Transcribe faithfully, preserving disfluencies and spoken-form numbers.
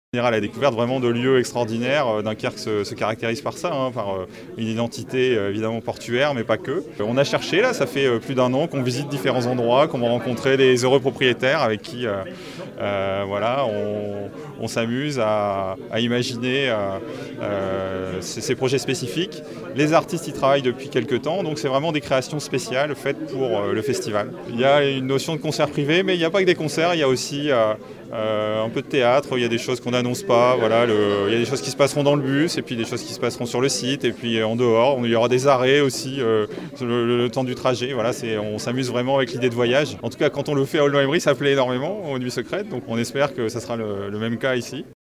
À la découverte vraiment de lieux extraordinaires. Dunkerque se, se caractérise par ça, hein, par euh, une identité euh, évidemment portuaire, mais pas que. On a cherché, là, ça fait euh, plus d'un an qu'on visite différents endroits, qu'on va rencontrer des heureux propriétaires avec qui euh, euh, voilà, on, on s'amuse à, à imaginer euh, euh, ces, ces projets spécifiques. Les artistes y travaillent depuis quelques temps, donc c'est vraiment des créations spéciales faites pour euh, le festival. Il y a une notion de concert privé, mais il n'y a pas que des concerts, il y a aussi euh, euh, un peu de théâtre, il y a des choses qu'on n'annonce pas, voilà, le, il y a des choses qui se passeront dans le bus, et puis des choses qui se passeront sur le site, et puis en dehors, il y aura des arrêts aussi euh, le, le, le temps du trajet, voilà, c'est, on s'amuse vraiment avec l'idée de voyage. En tout cas, quand on le fait à Aulnoy-Emery, ça plaît énormément aux Nuits Secrètes, donc on espère que ça sera le, le même cas ici.